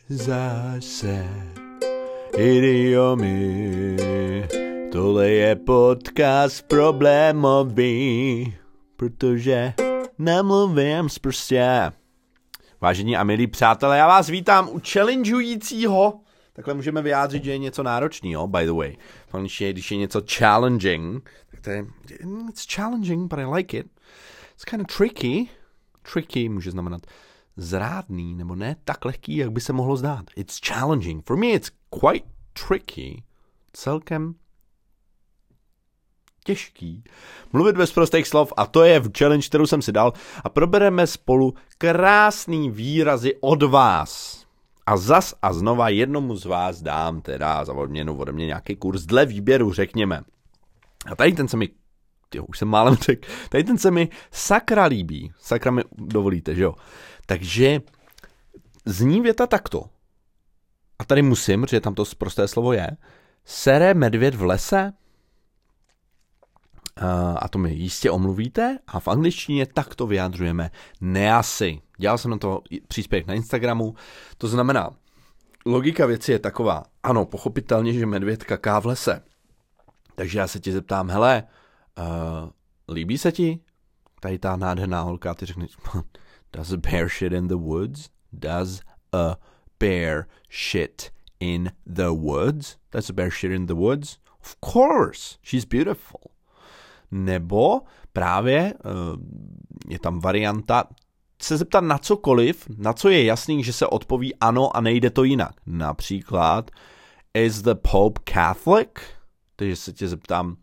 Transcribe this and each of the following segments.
Zase idiomy. Tohle je podcast problémový, protože nemluvím sprostě. Vážení a milí přátelé, já vás vítám u challengeujícího. Takhle můžeme vyjádřit, že je něco náročného, by the way. Když je něco challenging, tak to je, it's challenging, but I like it. It's kind of tricky. Tricky může znamenat zrádný, nebo ne tak lehký, jak by se mohlo zdát. It's challenging. For me it's quite tricky. Celkem těžký. Mluvit bez prostých slov a to je v challenge, kterou jsem si dal a probereme spolu krásný výrazy od vás. A zas a znova jednomu z vás dám teda za odměnu ode mě nějaký kurz dle výběru, řekněme. A tady ten se mi, už jsem málem řekl, tady ten se mi sakra líbí. Sakra mi dovolíte, že jo? Takže zní věta takto. A tady musím, protože tam to prosté slovo je. Sere medvěd v lese? A to mi jistě omluvíte. A v angličtině takto vyjádřujeme neasi. Dělal jsem na to příspěvek na Instagramu. To znamená, logika věci je taková. Ano, pochopitelně, že medvěd kaká v lese. Takže já se tě zeptám, hele, líbí se ti? Tady ta nádherná holka a ty řekneš, does a bear shit in the woods? Does a bear shit in the woods? Does a bear shit in the woods? Of course, she's beautiful. Nebo právě je tam varianta se zeptat na cokoliv, na co je jasný, že se odpoví ano a nejde to jinak. Například, is the Pope Catholic? Takže se tě zeptám,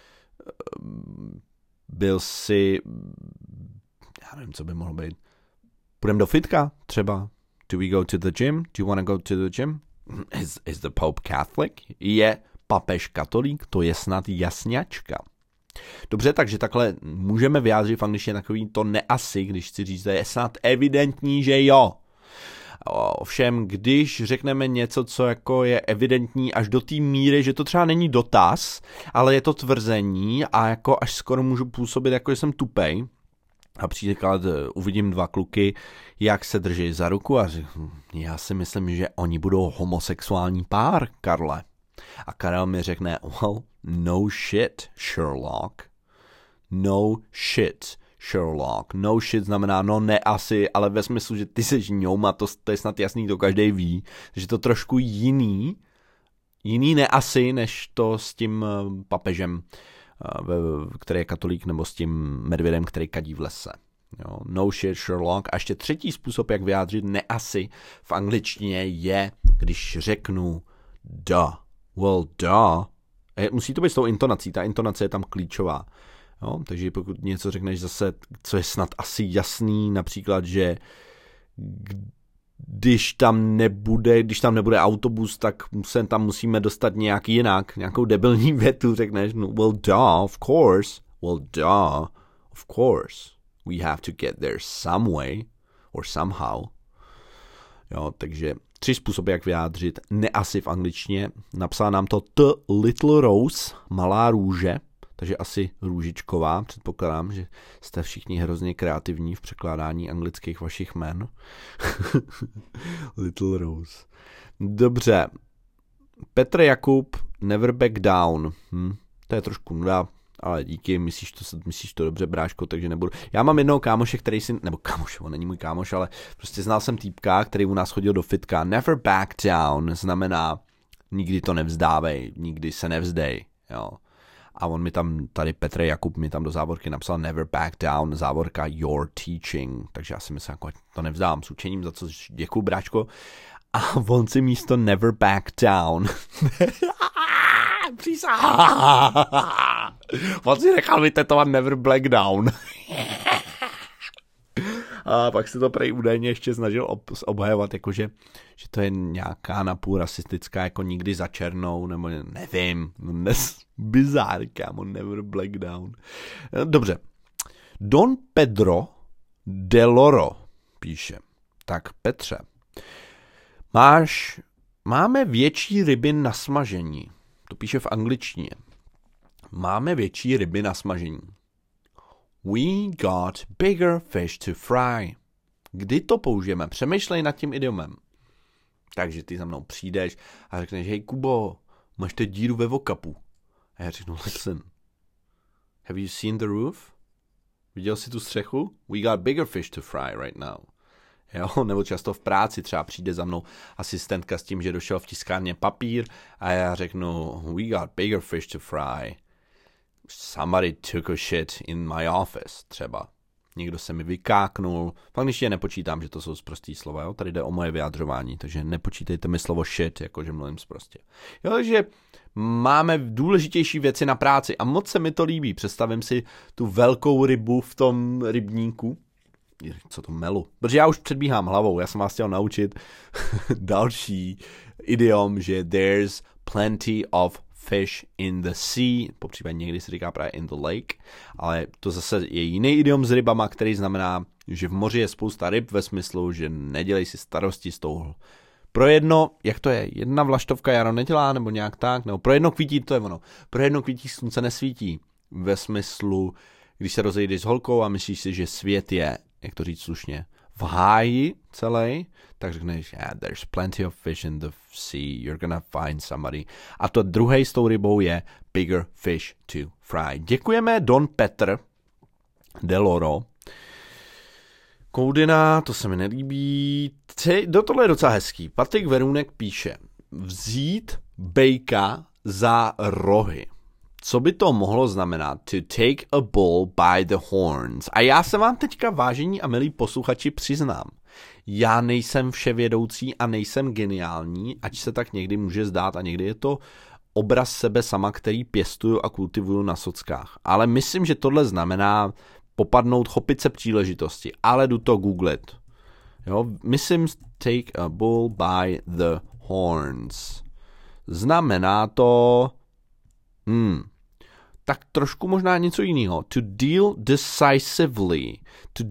byl jsi, já nevím, co by mohlo být. Půjdeme do fitka třeba. Do we go to the gym? Do you want to go to the gym? Is the Pope Catholic? Je papež katolík? To je snad jasňačka. Dobře, takže takhle můžeme vyjádřit v angličtině takový to neasi, když chci říct, že je snad evidentní, že jo. Ovšem, když řekneme něco, co jako je evidentní až do té míry, že to třeba není dotaz, ale je to tvrzení a jako až skoro můžu působit, jako že jsem tupej. A příklad uvidím dva kluky, jak se drží za ruku a řeknu, já si myslím, že oni budou homosexuální pár, Karle. A Karel mi řekne, well, no shit, Sherlock. No shit, Sherlock. No shit znamená no ne asi, ale ve smyslu, že ty seš ňoum a to je snad jasný, to každej ví. Takže to trošku jiný ne asi, než to s tím papežem, který je katolík, nebo s tím medvědem, který kadí v lese. Jo, no shit, Sherlock. A ještě třetí způsob, jak vyjádřit neasi v angličtině je, když řeknu duh. Well, duh. Musí to být s tou intonací. Ta intonace je tam klíčová. Jo, takže pokud něco řekneš zase, co je snad asi jasný, například, že když tam nebude autobus, tak se tam musíme dostat nějak jinak, nějakou debilní větu, řekneš, no, well, duh, of course. Well, duh, of course. We have to get there some way or somehow. Jo, takže 3 způsoby, jak vyjádřit neasi v angličtině. Napsala nám to The Little Rose, malá růže, takže asi růžičková. Předpokládám, že jste všichni hrozně kreativní v překládání anglických vašich jmen. Little Rose. Dobře. Petr Jakub, Never Back Down. To je trošku nuda, ale díky, myslíš to dobře, bráško, takže nebudu. Já mám jednoho kámoše, který nebo kámoš, on není můj kámoš, ale prostě znal jsem týpka, který u nás chodil do fitka. Never back down znamená nikdy to nevzdávej, nikdy se nevzdej, jo. A on mi tam, tady Petr Jakub mi tam do závorky napsal never back down, závorka your teaching, takže já si myslím, jako to nevzdám s učením, za co děkuju, bráčko. A on si místo never back down on si nechal vytetovat never black down. A pak se to prej údajně ještě snažil obhajovat, jakože že to je nějaká napůl rasistická, jako nikdy za černou, nebo nevím, bizár, kámo, never black down. Dobře. Don Pedro de Loro píše. Tak Petře, máme větší ryby na smažení. To píše v angličtině. Máme větší ryby na smažení. We got bigger fish to fry. Kdy to použijeme? Přemýšlej nad tím idiomem. Takže ty za mnou přijdeš a řekneš, hej Kubo, máš teď díru ve vokapu. A já řeknu, listen, have you seen the roof? Viděl jsi tu střechu? We got bigger fish to fry right now. Jo, nebo často v práci třeba přijde za mnou asistentka s tím, že došel v tiskárně papír a já řeknu, we got bigger fish to fry. Somebody took a shit in my office, třeba. Někdo se mi vykáknul. Fakt když je nepočítám, že to jsou sprostý slova, jo? Tady jde o moje vyjadřování, takže nepočítejte mi slovo shit, jakože mluvím sprostě. Jo, takže máme důležitější věci na práci a moc se mi to líbí. Představím si tu velkou rybu v tom rybníku. Co to melu? Protože já už předbíhám hlavou, já jsem vás chtěl naučit další idiom, že there's plenty of fish in the sea, popřípadně někdy se říká právě in the lake, ale to zase je jiný idiom s rybama, který znamená, že v moři je spousta ryb ve smyslu, že nedělej si starosti s tou. Pro jedno, jak to je, jedna vlaštovka jaro nedělá, nebo nějak tak, nebo pro jedno kvítí, to je ono, pro jedno kvítí slunce nesvítí, ve smyslu, když se rozejdeš s holkou a myslíš si, že svět je, jak to říct slušně, v háji celý, tak řekneš, yeah, there's plenty of fish in the sea, you're gonna find somebody. A to druhý s tou rybou je bigger fish to fry. Děkujeme Don Petr Deloro. Koudina, to se mi nelíbí. Tohle je docela hezký. Patrik Verunek píše, vzít bejka za rohy. Co by to mohlo znamenat? To take a bull by the horns. A já se vám teďka, vážení a milí posluchači, přiznám. Já nejsem vševědoucí a nejsem geniální, ať se tak někdy může zdát a někdy je to obraz sebe sama, který pěstuju a kultivuju na sockách. Ale myslím, že tohle znamená popadnout, chopit se příležitosti. Ale jdu to googlit. Jo? Myslím take a bull by the horns. Znamená to... tak trošku možná něco jiného. To deal decisively. To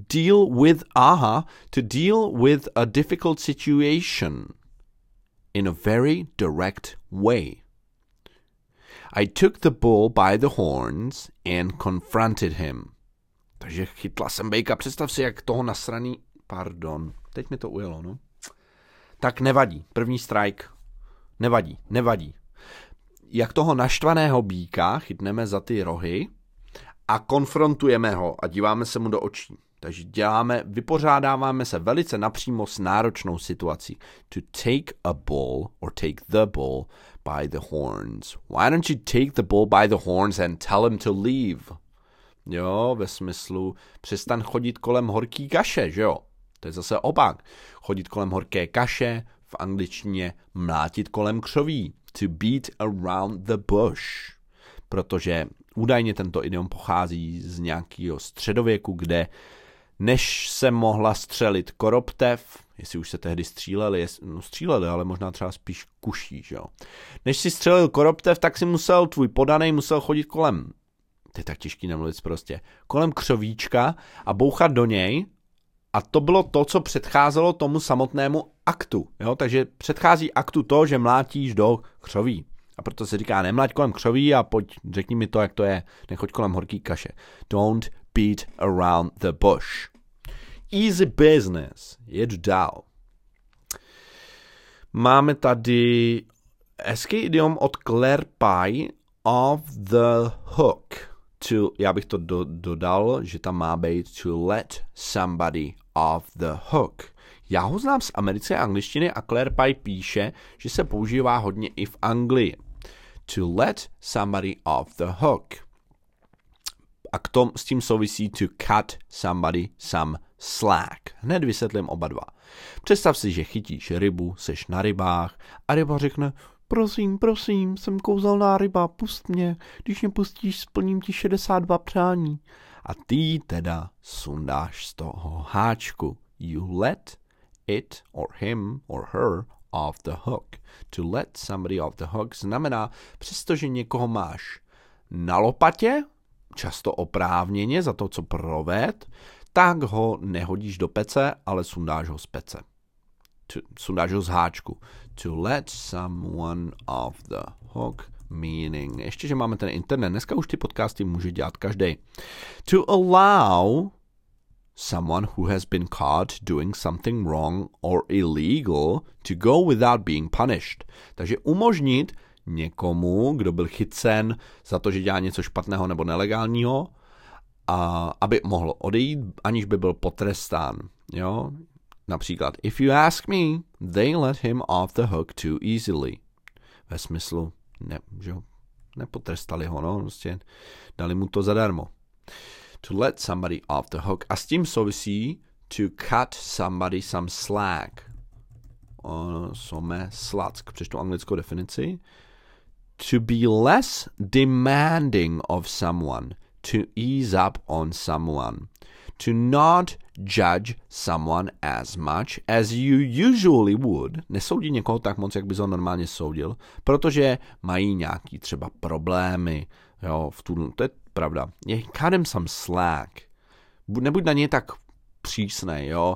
deal with a difficult situation in a very direct way. I took the bull by the horns and confronted him. Takže chytla jsem bejka. Představ si, jak toho nasraný... Pardon. Teď mi to ujelo, no. Tak nevadí. První strike. Nevadí. Jak toho naštvaného býka chytneme za ty rohy a konfrontujeme ho a díváme se mu do očí. Takže vypořádáváme se velice napřímo s náročnou situací. To take a bull or take the bull by the horns. Why don't you take the bull by the horns and tell him to leave? Jo, ve smyslu přestan chodit kolem horký kaše, že jo? To je zase opak. Chodit kolem horké kaše, v angličtině mlátit kolem křoví. To beat around the bush. Protože údajně tento idiom pochází z nějakého středověku, kde než se mohla střelit koroptev, jestli už se tehdy stříleli, ale možná třeba spíš kuší, že jo. Než si střelil koroptev, tak si tvůj podanej musel chodit kolem, to je tak těžký nemluvit prostě, kolem křovíčka a bouchat do něj. A to bylo to, co předcházelo tomu samotnému aktu. Jo? Takže předchází aktu to, že mlátíš do křoví. A proto se říká, nemlať kolem křoví a pojď, řekni mi to, jak to je. Nechoď kolem horký kaše. Don't beat around the bush. Easy business. Jedu dál. Máme tady hezký idiom od Claire Pye, off the hook. Já bych to dodal, že tam má být to let somebody off the hook. Já ho znám z americké angličtiny a Claire Pye píše, že se používá hodně i v Anglii. To let somebody off the hook. A s tím souvisí to cut somebody some slack. Hned vysvětlím oba dva. Představ si, že chytíš rybu, seš na rybách a ryba řekne: Prosím, jsem kouzelná ryba, pust mě, když mě pustíš, splním ti 62 přání. A ty teda sundáš z toho háčku. You let it or him or her off the hook. To let somebody off the hook znamená, přestože někoho máš na lopatě, často oprávněně za to, co proved, tak ho nehodíš do pece, ale sundáš ho z pece. Sundáš ho z háčku. To let someone off the hook, meaning, ještě, že máme ten internet, dneska už ty podcasty může dělat každý. To allow someone who has been caught doing something wrong or illegal to go without being punished. Takže umožnit někomu, kdo byl chycen za to, že dělá něco špatného nebo nelegálního, a aby mohl odejít, aniž by byl potrestán. Jo? Například, if you ask me, they let him off the hook too easily. Ve smyslu, nepotrestali ho, no, prostě dali mu to zadarmo. To let somebody off the hook. A s tím souvisí to cut somebody some slack. Some slack. Přečtu anglickou definici. To be less demanding of someone. To ease up on someone. To not judge someone as much as you usually would. Nesoudí někoho tak moc, jak bys ho normálně soudil, protože mají nějaký třeba problémy. Jo, to je pravda. Cut him some slack. Nebuď na něj tak přísnej, jo.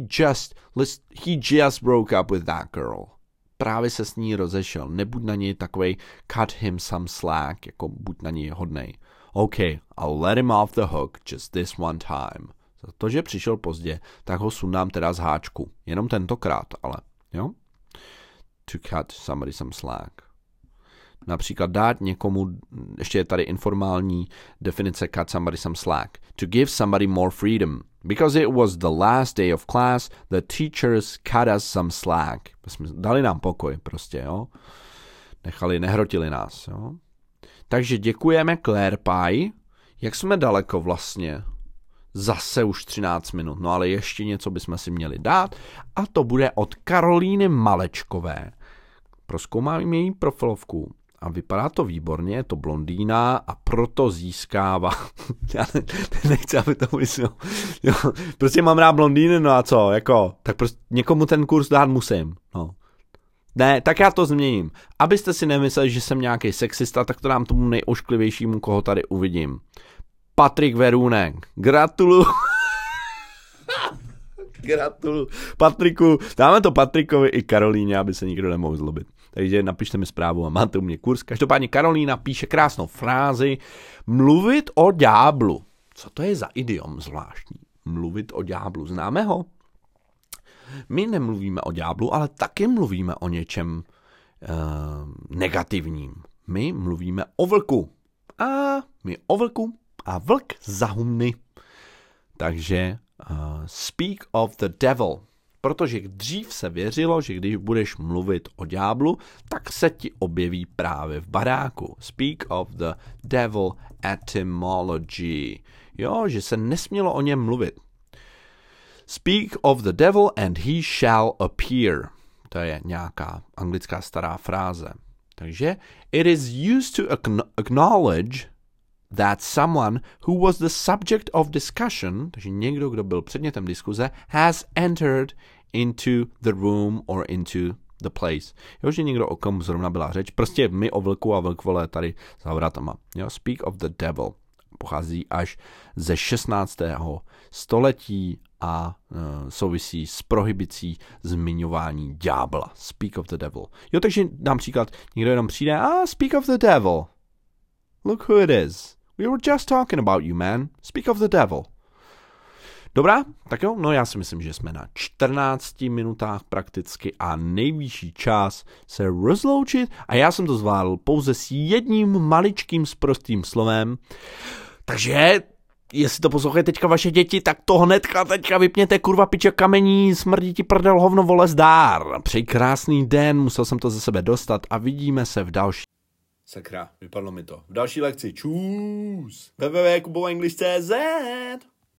He just broke up with that girl. Právě se s ní rozešel. Nebuď na něj takovej cut him some slack, jako buď na něj hodnej. Okay, I'll let him off the hook just this one time. Za to, že přišel pozdě, tak ho sundám teda z háčku. Jenom tentokrát, ale, jo? To cut somebody some slack. Například dát někomu, ještě je tady informální definice cut somebody some slack. To give somebody more freedom. Because it was the last day of class, the teachers cut us some slack. Dali nám pokoj prostě, jo? Nehrotili nás, jo? Takže děkujeme Claire Pie. Jak jsme daleko vlastně? Zase už 13 minut, no ale ještě něco bychom si měli dát a to bude od Karolíny Malečkové. Prozkoumáme její profilovku a vypadá to výborně, je to blondýna a proto získává. Já nechci, aby to myslel. Jo, prostě mám rád blondýny, no a co, jako, tak prostě někomu ten kurz dát musím, no. Ne, tak já to změním. Abyste si nemysleli, že jsem nějaký sexista, tak to dám tomu nejošklivějšímu, koho tady uvidím. Patrik Verůnek. Gratuluju. Gratuluju. Patriku, dáme to Patrikovi i Karolíně, aby se nikdo nemohl zlobit. Takže napište mi zprávu a máte u mě kurz. Každopádně Karolína píše krásnou frázi. Mluvit o ďáblu. Co to je za idiom zvláštní? Mluvit o ďáblu. Známe ho? My nemluvíme o ďáblu, ale taky mluvíme o něčem negativním. My mluvíme o vlku. A my o vlku a vlk za humny. Takže speak of the devil. Protože dřív se věřilo, že když budeš mluvit o ďáblu, tak se ti objeví právě v baráku. Speak of the devil etymology. Jo, že se nesmělo o něm mluvit. Speak of the devil and he shall appear. To je nějaká anglická stará fráze. Takže it is used to acknowledge that someone who was the subject of discussion, takže někdo, kdo byl předmětem diskuze, has entered into the room or into the place. Jo, že někdo, o kom zrovna byla řeč, prostě my o vlku a vlkvole tady za vratama. Jo, speak of the devil. Pochází až ze 16. století a souvisí s prohibicí zmiňování ďábla. Speak of the devil. Jo, takže dám příklad, někdo jenom přijde, speak of the devil. Look who it is. We were just talking about you, man. Speak of the devil. Dobrá, tak jo, no já si myslím, že jsme na 14 minutách prakticky a nejvyšší čas se rozloučit a já jsem to zvládl pouze s jedním maličkým sprostým slovem. Takže, jestli to poslouchají teďka vaše děti, tak to hnedka teďka vypněte, kurva piče kamení, smrdí ti prdel, hovno, vole, zdár. Přeji krásný den, musel jsem to ze sebe dostat a vidíme se v další. Sakra, vypadlo mi to. V další lekci. Čus. www.kubovaenglish.cz